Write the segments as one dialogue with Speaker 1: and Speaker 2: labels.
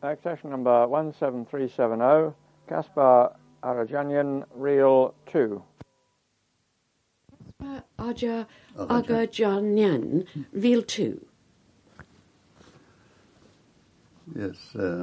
Speaker 1: Accession number 17370, Kaspar Arajanian, reel 2.
Speaker 2: Kaspar Arajanian, reel 2.
Speaker 3: Yes,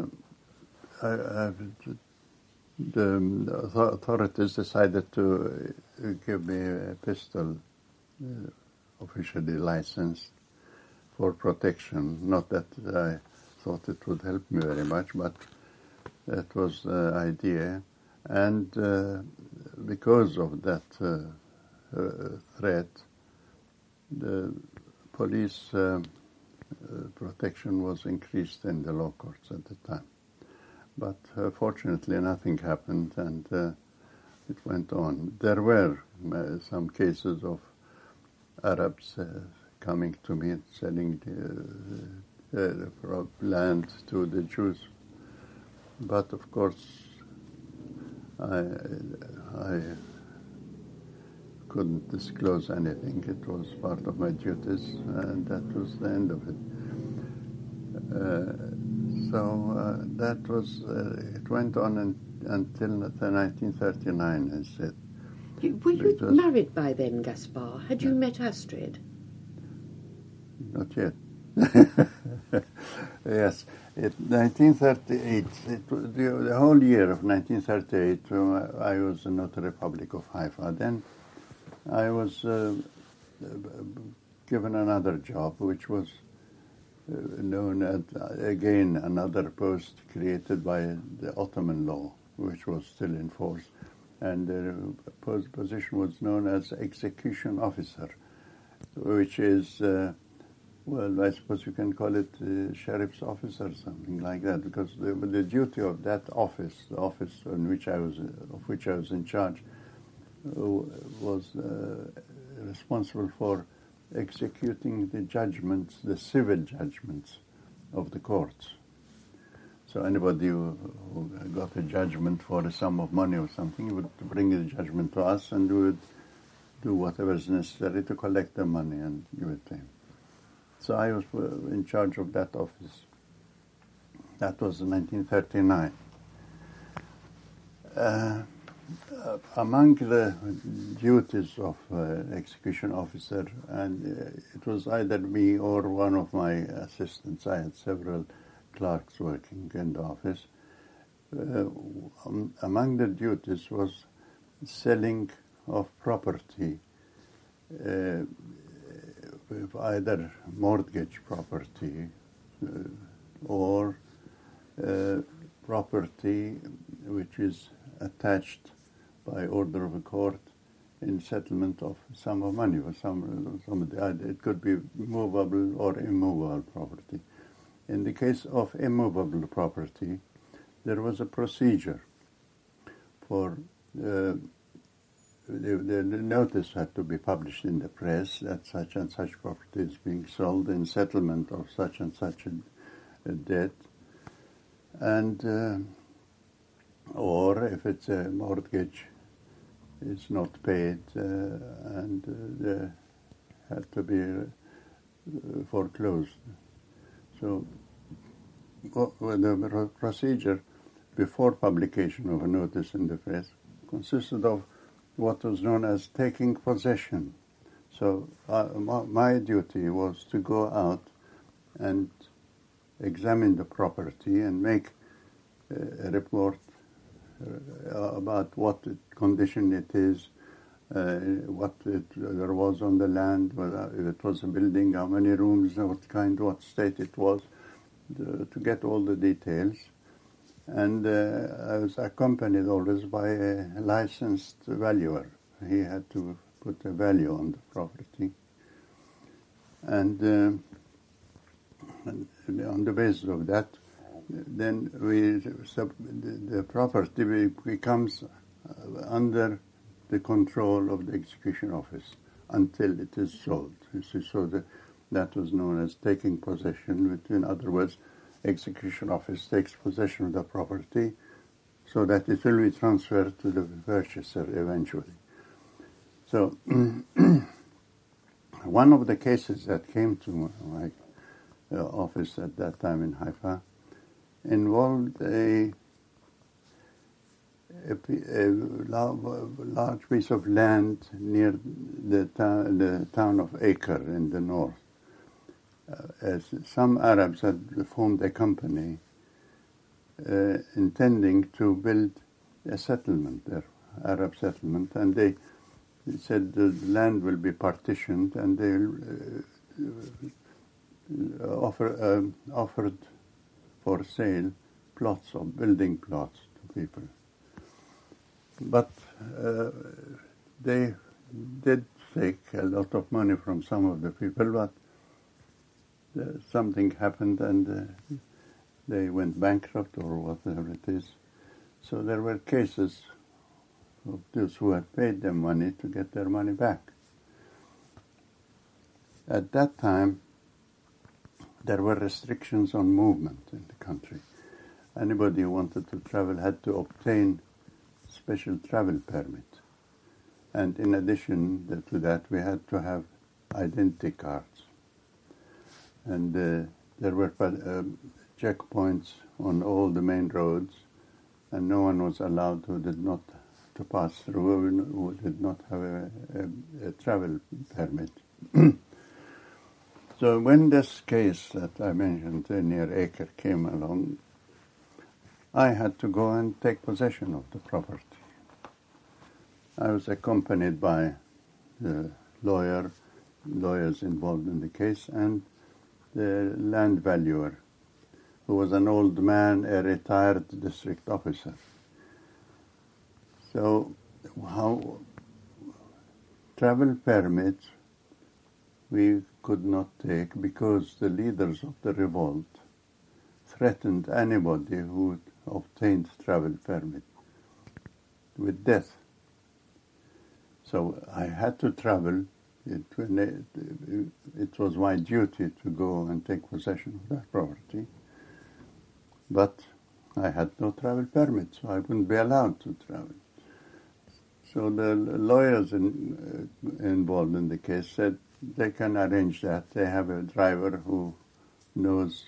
Speaker 3: the authorities decided to give me a pistol, officially licensed, for protection. Not that I thought it would help me very much, but that was the idea. And because of that threat, the police protection was increased in the law courts at the time. But fortunately nothing happened, and it went on. There were some cases of Arabs coming to me and selling land to the Jews. But of course, I couldn't disclose anything. It was part of my duties, and that was the end of it. That was, it went on until 1939, I said.
Speaker 2: Were you married by then, Gaspar? Had you met Astrid?
Speaker 3: Not yet. Yes. 1938, the whole year of 1938, I was in the Republic of Haifa. Then I was given another job, which was known as, again, another post created by the Ottoman law, which was still in force. And the position was known as execution officer, which is, well, I suppose you can call it sheriff's office or something like that, because the duty of that office, the office of which I was in charge, was responsible for executing the judgments, the civil judgments of the courts. So anybody who got a judgment for a sum of money or something would bring the judgment to us, and we would do whatever is necessary to collect the money and give it to him. So I was in charge of that office. That was in 1939. Among the duties of execution officer, and it was either me or one of my assistants. I had several clerks working in the office. Among the duties was selling of property, either mortgage property or property which is attached by order of a court in settlement of sum of money or it could be movable or immovable property. In the case of immovable property, there was a procedure for the notice had to be published in the press that such and such property is being sold in settlement of such and such a debt, and or if it's a mortgage is not paid and had to be foreclosed. So the procedure before publication of a notice in the press consisted of what was known as taking possession. So my duty was to go out and examine the property and make a report about what condition it is, what there was on the land, whether it was a building, how many rooms, what state it was, to get all the details. And I was accompanied always by a licensed valuer. He had to put a value on the property. And on the basis of that, then the property becomes under the control of the execution office until it is sold. So that was known as taking possession, which in other words, execution office takes possession of the property so that it will be transferred to the purchaser eventually. So one of the cases that came to my office at that time in Haifa involved a large piece of land near the town of Acre in the north. As some Arabs had formed a company intending to build a settlement there, Arab settlement, and they said the land will be partitioned, and they offered for sale plots of building plots to people. But they did take a lot of money from some of the people, but something happened and they went bankrupt or whatever it is. So there were cases of those who had paid them money to get their money back. At that time, there were restrictions on movement in the country. Anybody who wanted to travel had to obtain special travel permit. And in addition to that, we had to have identity cards. And there were checkpoints on all the main roads, and no one was allowed who did not to pass through, who did not have a travel permit. So when this case that I mentioned near Acre came along, I had to go and take possession of the property. I was accompanied by the lawyers involved in the case, and the land valuer, who was an old man, a retired district officer. So how travel permits we could not take because the leaders of the revolt threatened anybody who obtained travel permit with death. So I had to travel. It was my duty to go and take possession of that property. But I had no travel permit, so I wouldn't be allowed to travel. So the lawyers involved in the case said they can arrange that. They have a driver who knows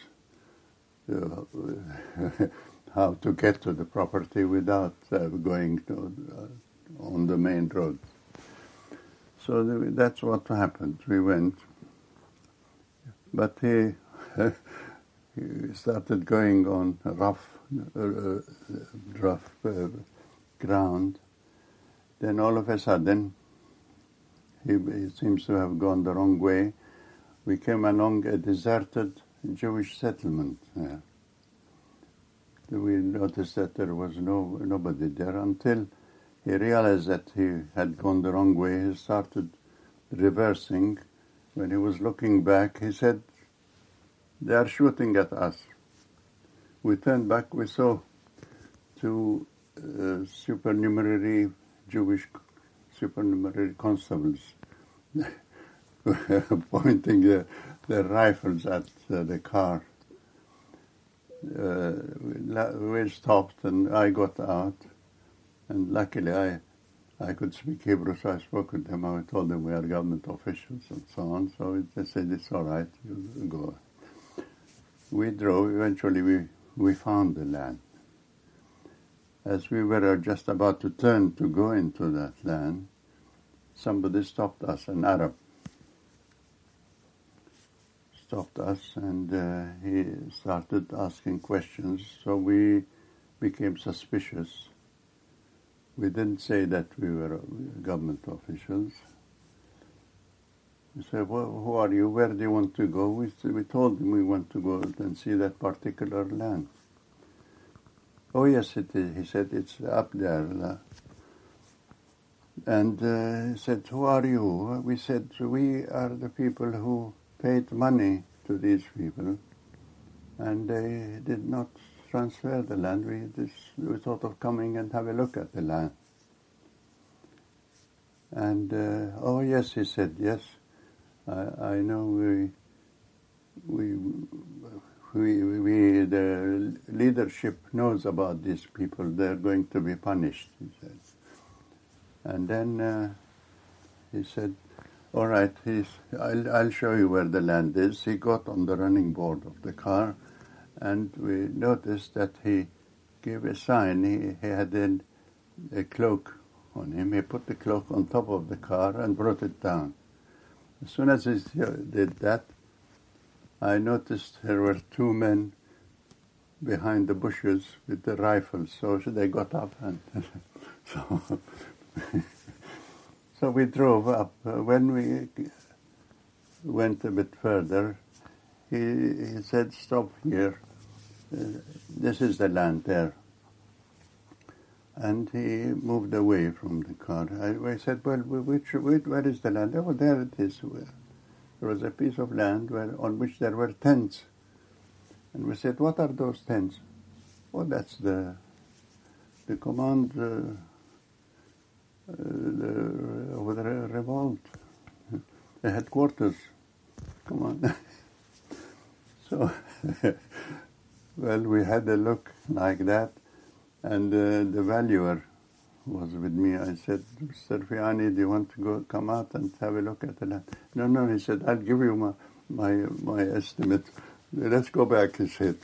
Speaker 3: how to get to the property without going on the main road. So that's what happened. We went. But he started going on rough ground. Then all of a sudden, he seems to have gone the wrong way. We came along a deserted Jewish settlement there. We noticed that there was nobody there until he realized that he had gone the wrong way. He started reversing. When he was looking back, he said, "They are shooting at us." We turned back. We saw two supernumerary Jewish supernumerary constables pointing their rifles at the car. We stopped, and I got out. And luckily, I could speak Hebrew, so I spoke with them. I told them we are government officials and so on. So they said, "It's all right, you go." We drove. Eventually, we found the land. As we were just about to turn to go into that land, somebody stopped us, an Arab. Stopped us, and he started asking questions. So we became suspicious. We didn't say that we were government officials. We said, "Well, who are you? Where do you want to go?" We told him we want to go and see that particular land. "Oh, yes, it is." He said, "It's up there." And he said, "Who are you?" We said, "We are the people who paid money to these people, and they did not transfer the land. We thought of coming and have a look at the land." And, "Oh, yes," he said, "yes, I know the leadership knows about these people. They're going to be punished," he said. And then he said, "All right, I'll show you where the land is." He got on the running board of the car and we noticed that he gave a sign. He had a cloak on him. He put the cloak on top of the car and brought it down. As soon as he did that, I noticed there were two men behind the bushes with the rifles. So they got up and so we drove up. When we went a bit further, he said, "Stop here. This is the land there." And he moved away from the car. I said, "Well, where is the land?" "Oh, there it is." There was a piece of land on which there were tents. And we said, "What are those tents?" "Oh, that's the command over the revolt, the headquarters. Come on." So, well, we had a look like that, and the valuer was with me. I said, "Mr. Fiani, do you want to come out and have a look at the land?" No, he said, "I'll give you my estimate. Let's go back," he said.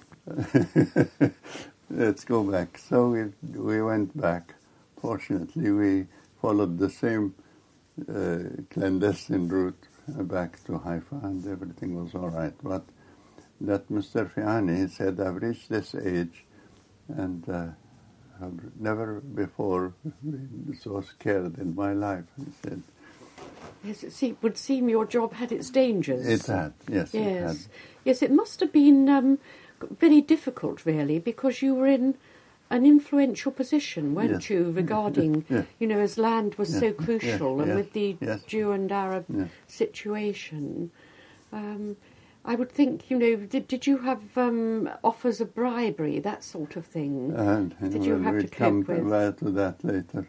Speaker 3: Let's go back. So we went back. Fortunately, we followed the same clandestine route back to Haifa, and everything was all right. But that Mr. Fiani said, "I've reached this age, and I've never before been so scared in my life," he said.
Speaker 2: Yes, it would seem your job had its dangers.
Speaker 3: It had, yes. It had.
Speaker 2: Yes, it must have been very difficult, really, because you were in an influential position, weren't you, regarding, as land was so crucial, and with the Jew and Arab situation. I would think, did you have offers of bribery, that sort of thing? Did you have to cope with?
Speaker 3: We'll come to that later.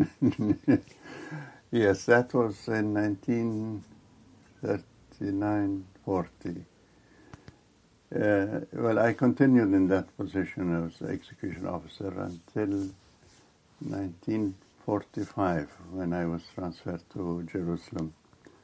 Speaker 3: Yes, that was in 1939-40. Well, I continued in that position as execution officer until 1945, when I was transferred to Jerusalem.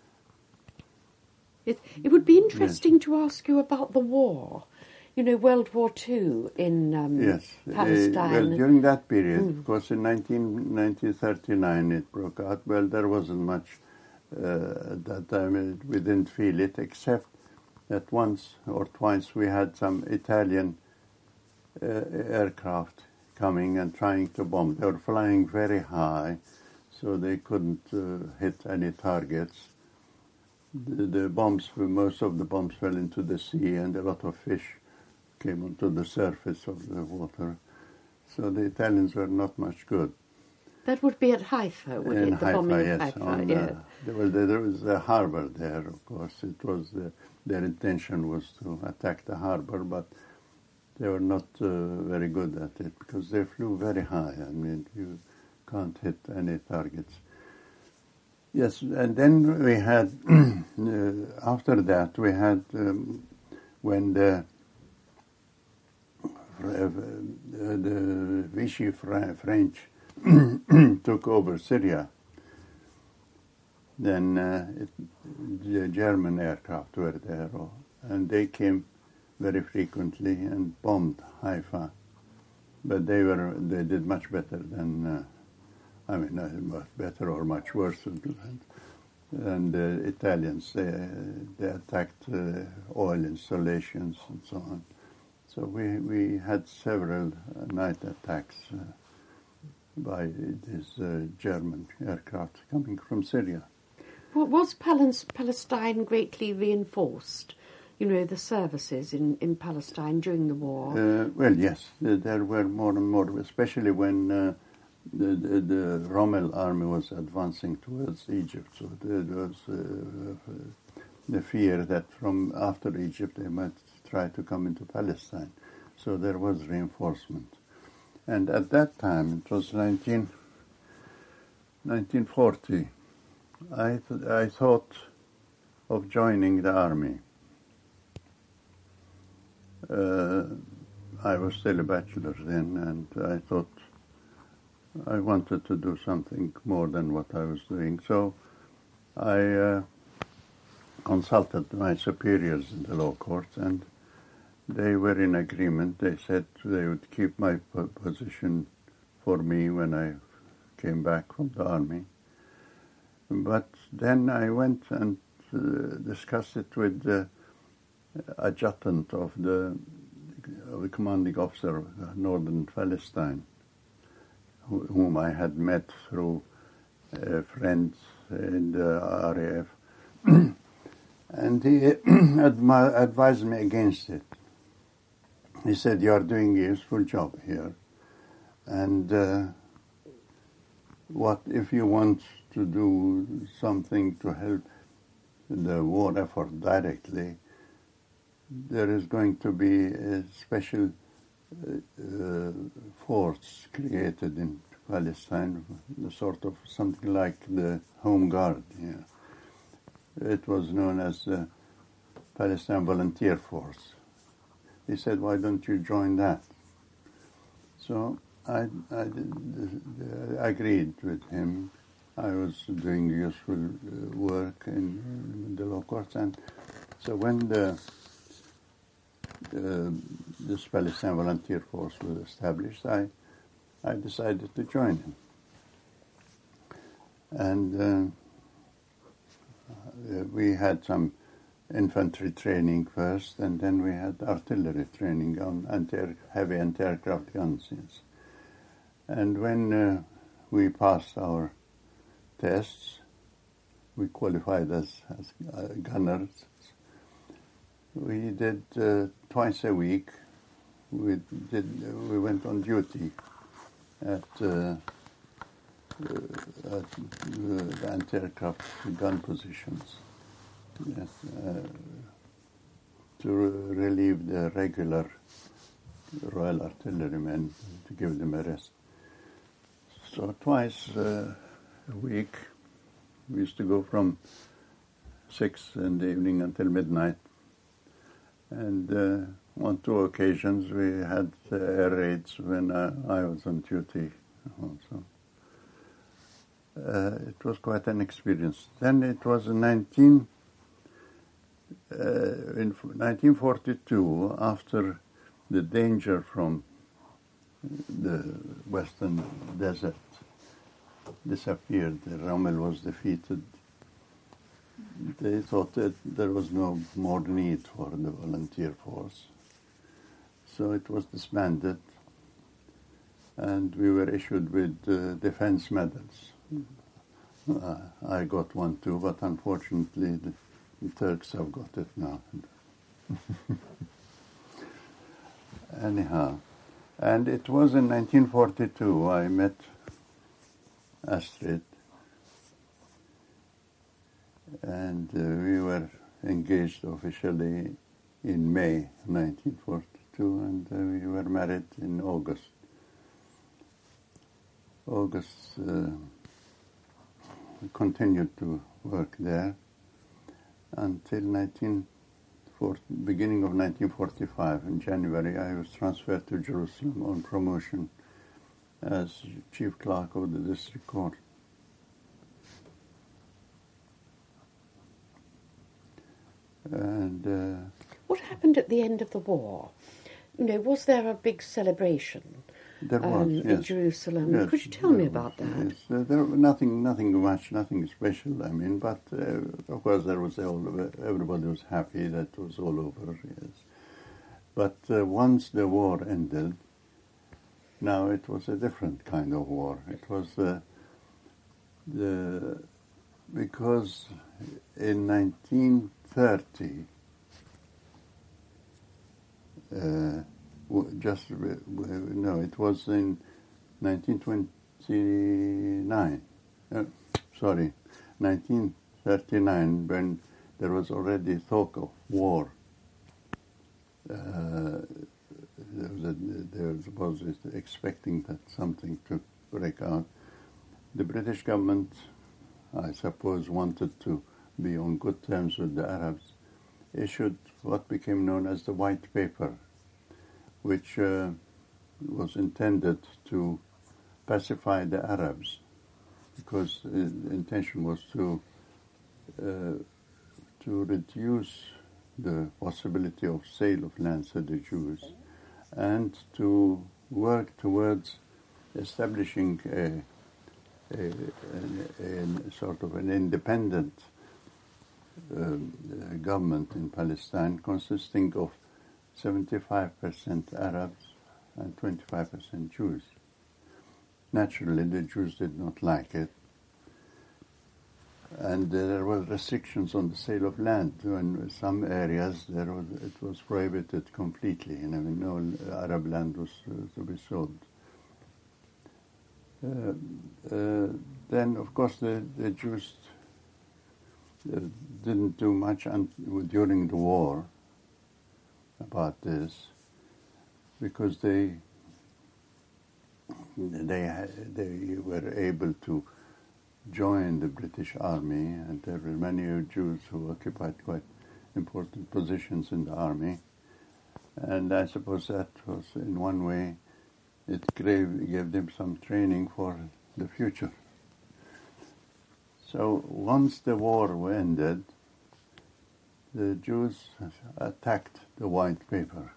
Speaker 2: It would be interesting to ask you about the war, World War II in Palestine.
Speaker 3: Well, during that period, of course, in 1939 it broke out. Well, there wasn't much at that time. We didn't feel it, except that once or twice we had some Italian aircraft coming and trying to bomb. They were flying very high, so they couldn't hit any targets. The bombs, most of the bombs fell into the sea, and a lot of fish came onto the surface of the water. So the Italians were not much good.
Speaker 2: That would be at Haifa, would it? The
Speaker 3: Haifa,
Speaker 2: bombing
Speaker 3: yes.
Speaker 2: at Haifa,
Speaker 3: There was a harbor there, of course. It was their intention was to attack the harbor, but they were not very good at it because they flew very high. I mean, you can't hit any targets. Yes, and then we had, after that, we had, when the Vichy French took over Syria, then the German aircraft were there, and they came very frequently and bombed Haifa. But they did much better than, much better or much worse than the Italians. They attacked oil installations and so on. So we had several night attacks by these German aircraft coming from Syria.
Speaker 2: Well, was Palestine greatly reinforced? The services in Palestine during the war?
Speaker 3: Well, yes, there were more and more, especially when the Rommel army was advancing towards Egypt. So there was the fear that from after Egypt they might try to come into Palestine. So there was reinforcement. And at that time, it was 1940, I thought of joining the army. I was still a bachelor then, and I thought I wanted to do something more than what I was doing. So I consulted my superiors in the law court, and they were in agreement. They said they would keep my position for me when I came back from the army. But then I went and discussed it with the adjutant of the commanding officer of northern Palestine, whom I had met through friends in the RAF. And he advised me against it. He said, "You are doing a useful job here. And what if you want to do something to help the war effort directly, there is going to be a special force created in Palestine, sort of something like the Home Guard here. It was known as the Palestine Volunteer Force." He said, "Why don't you join that?" So I agreed with him. I was doing useful work in the law courts, and so when this Palestine Volunteer Force was established, I decided to join him. And we had some infantry training first, and then we had artillery training on heavy anti-aircraft guns. Yes. And when we passed our tests, we qualified as gunners. We did twice a week. We went on duty at the anti-aircraft gun positions. Yes, to relieve the regular Royal Artillerymen, to give them a rest. So twice a week, we used to go from 6 in the evening until midnight. And on 2 occasions, we had air raids when I was on duty also. It was quite an experience. Then it was in 1942, after the danger from the western desert disappeared, Rommel was defeated. They thought that there was no more need for the volunteer force. So it was disbanded, and we were issued with defense medals. I got one too, but unfortunately the Turks have got it now. Anyhow, and it was in 1942 I met Astrid, and we were engaged officially in May 1942, and we were married in August. We continued to work there until beginning of 1945. In January, I was transferred to Jerusalem on promotion as chief clerk of the district court. And
Speaker 2: what happened at the end of the war? You know, was there a big celebration?
Speaker 3: There was, yes.
Speaker 2: In Jerusalem.
Speaker 3: Yes,
Speaker 2: could you tell me about that?
Speaker 3: Yes. There was nothing much, nothing special. I mean, but of course there was everybody was happy that it was all over. Yes, but once the war ended, now it was a different kind of war. It was because in 1930. It was in 1929. 1939, when there was already talk of war. There was expecting that something to break out. The British government, I suppose, wanted to be on good terms with the Arabs, issued what became known as the White Paper, which was intended to pacify the Arabs, because the intention was to reduce the possibility of sale of lands to the Jews, and to work towards establishing a sort of an independent government in Palestine consisting of 75% Arabs and 25% Jews. Naturally, the Jews did not like it. And there were restrictions on the sale of land. In some areas, it was prohibited completely. No Arab land was to be sold. Then, of course, the Jews didn't do much during the war about this, because they were able to join the British Army, and there were many Jews who occupied quite important positions in the army. And I suppose that was, in one way, it gave them some training for the future. So once the war ended, the Jews attacked the white paper,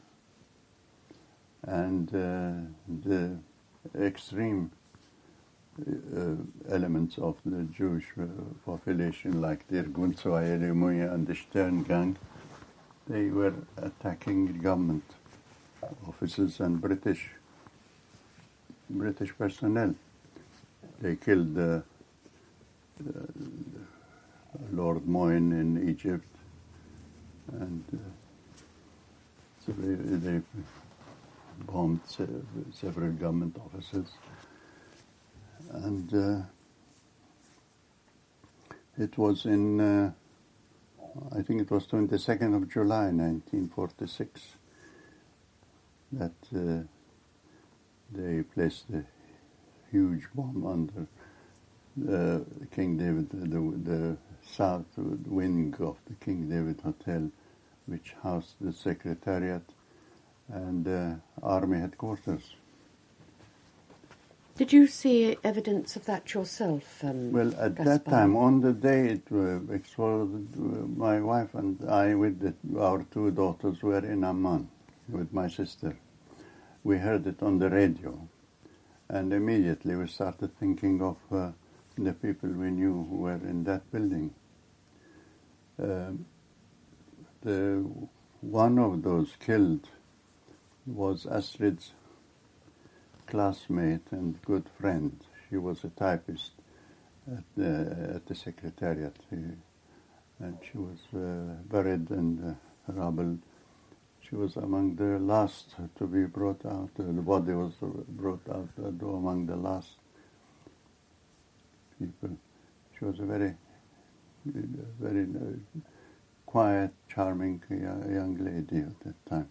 Speaker 3: and the extreme elements of the Jewish population, like the Irgun Tzva'ei Rimouya and the Stern Gang, they were attacking government offices and British personnel. They killed Lord Moyne in Egypt, and so they bombed several government offices. And it was in, I think it was 22nd of July, 1946, that they placed a huge bomb under King David, the south wing of the King David Hotel, which housed the Secretariat and Army headquarters.
Speaker 2: Did you see evidence of that yourself?
Speaker 3: Well, at
Speaker 2: Gaspar?
Speaker 3: that time, on the day it exploded, my wife and I, with our two daughters, were in Amman with my sister. We heard it on the radio, and immediately we started thinking of the people we knew who were in that building. One of those killed was Astrid's classmate and good friend. She was a typist at the Secretariat, and she was buried in the rubble. She was among the last to be brought out. The body was brought out among the last people. She was a very, very quiet, charming young lady at that time.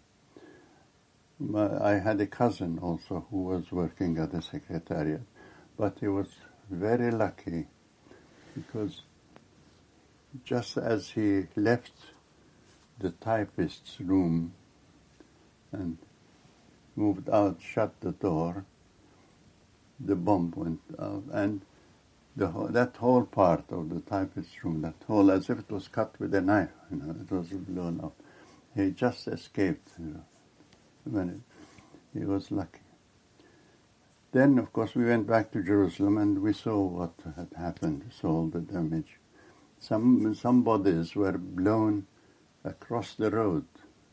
Speaker 3: I had a cousin also who was working at the Secretariat, but he was very lucky, because just as he left the typist's room and moved out, shut the door, the bomb went out, and that whole part of the typist's room, that whole, as if it was cut with a knife, it was blown up. He just escaped, he was lucky. Then, of course, we went back to Jerusalem and we saw what had happened, we saw all the damage. Some bodies were blown across the road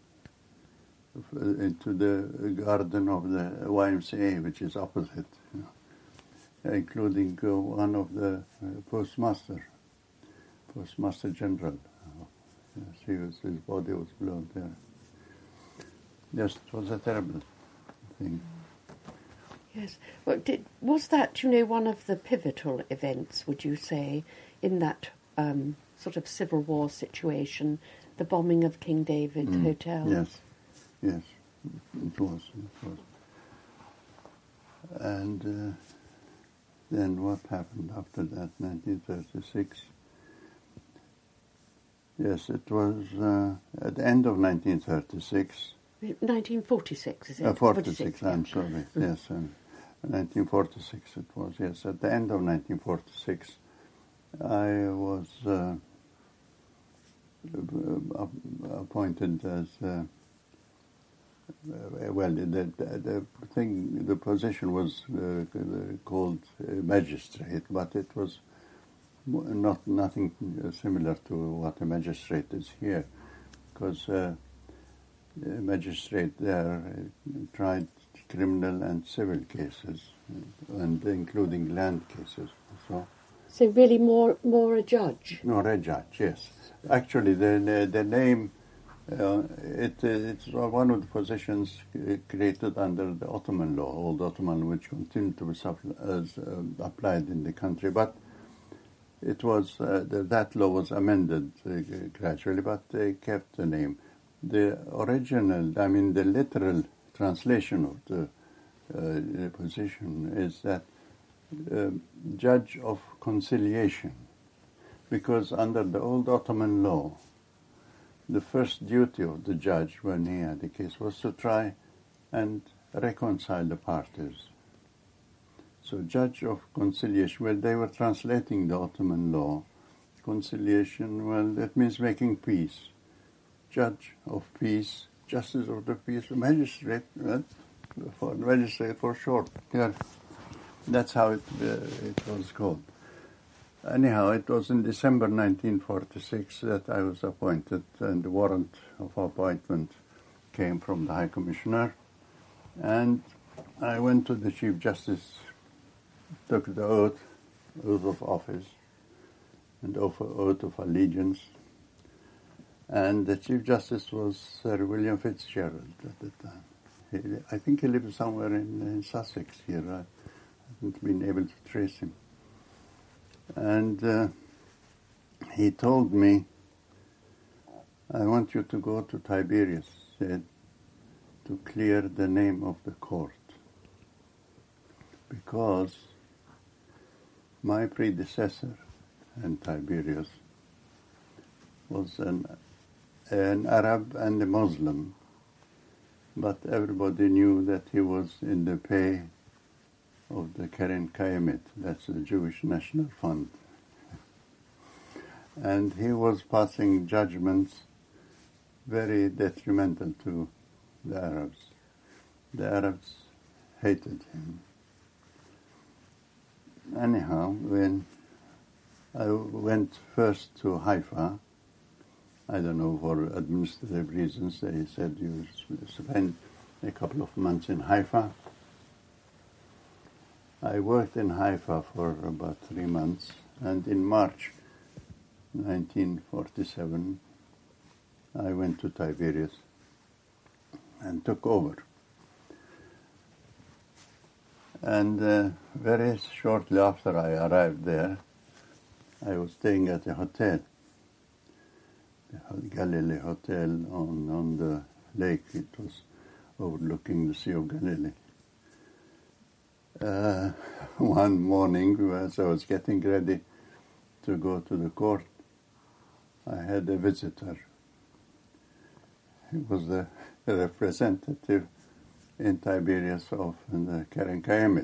Speaker 3: into the garden of the YMCA, which is opposite, including one of the Postmaster General. Yes, his body was blown there. Yes, it was a terrible thing.
Speaker 2: Yes. Well, was that, one of the pivotal events, would you say, in that sort of civil war situation, the bombing of King David Hotel?
Speaker 3: Yes, it was. And then what happened after that, 1936? Yes, it was at the end of 1936.
Speaker 2: 1946, is it?
Speaker 3: 46, I'm sorry. Yes, 1946 it was, yes. At the end of 1946, I was appointed as the position was called magistrate, but it was nothing similar to what a magistrate is here, because a magistrate there tried criminal and civil cases, and including land cases.
Speaker 2: So really more a judge?
Speaker 3: More a judge, yes. Actually, the name, it's one of the positions created under the Ottoman law, old Ottoman, which continued to be applied in the country. But it was that law was amended gradually, but they kept the name. The original, the literal translation of the position is that judge of conciliation, because under the old Ottoman law, the first duty of the judge when he had a case was to try and reconcile the parties. So judge of conciliation, well, they were translating the Ottoman law. Conciliation, well, that means making peace. Judge of peace, justice of the peace, magistrate, magistrate for short. Yeah. That's how it was called. Anyhow, it was in December 1946 that I was appointed, and the warrant of appointment came from the High Commissioner. And I went to the Chief Justice, took the oath of office, and oath of allegiance. And the Chief Justice was Sir William Fitzgerald at the time. I think he lived somewhere in Sussex here. I haven't been able to trace him. And he told me, I want you to go to Tiberias, said, to clear the name of the court. Because my predecessor in Tiberias was an Arab and a Muslim, but everybody knew that he was in the pay of the Keren Kayemet, that's the Jewish National Fund. And he was passing judgments very detrimental to the Arabs. The Arabs hated him. Anyhow, when I went first to Haifa, I don't know, for administrative reasons, they said you spend a couple of months in Haifa. I worked in Haifa for about 3 months, and in March 1947, I went to Tiberias and took over. And very shortly after I arrived there, I was staying at a hotel, the Galilee Hotel on the lake. It was overlooking the Sea of Galilee. One morning, as I was getting ready to go to the court, I had a visitor. He was the representative in Tiberias of the Keren Kayemet.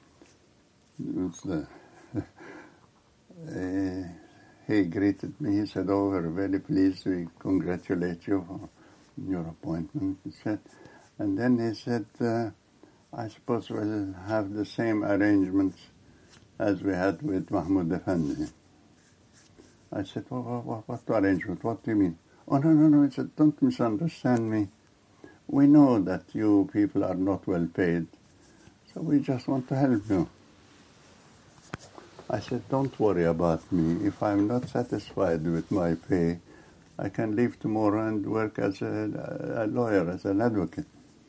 Speaker 3: He greeted me. He said, "Oh, we're very pleased. We congratulate you for your appointment," he said. And then he said, I suppose we'll have the same arrangements as we had with Mahmoud Effendi. I said, what arrangement? What do you mean? Oh, no. He said, don't misunderstand me. We know that you people are not well paid, so we just want to help you. I said, don't worry about me. If I'm not satisfied with my pay, I can leave tomorrow and work as a lawyer, as an advocate.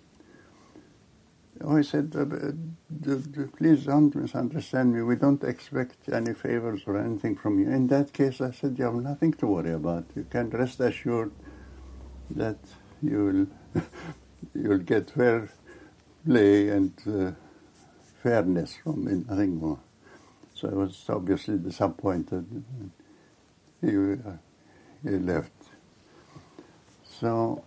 Speaker 3: Oh, he said, please don't misunderstand me. We don't expect any favors or anything from you. In that case, I said, you have nothing to worry about. You can rest assured that you'll get fair play and fairness from me, nothing more. So I was obviously disappointed. He left. So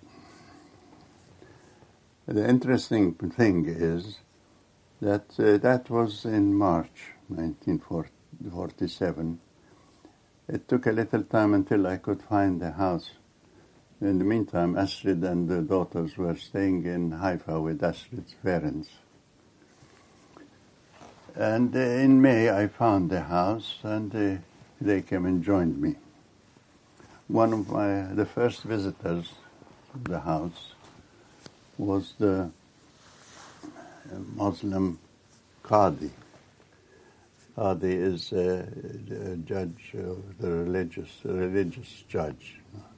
Speaker 3: the interesting thing is that that was in March 1947, it took a little time until I could find the house. In the meantime, Astrid and the daughters were staying in Haifa with Astrid's parents. And in May, I found the house, and they came and joined me. One of the first visitors to the house was the Muslim Qadi. Qadi is a judge, the religious judge.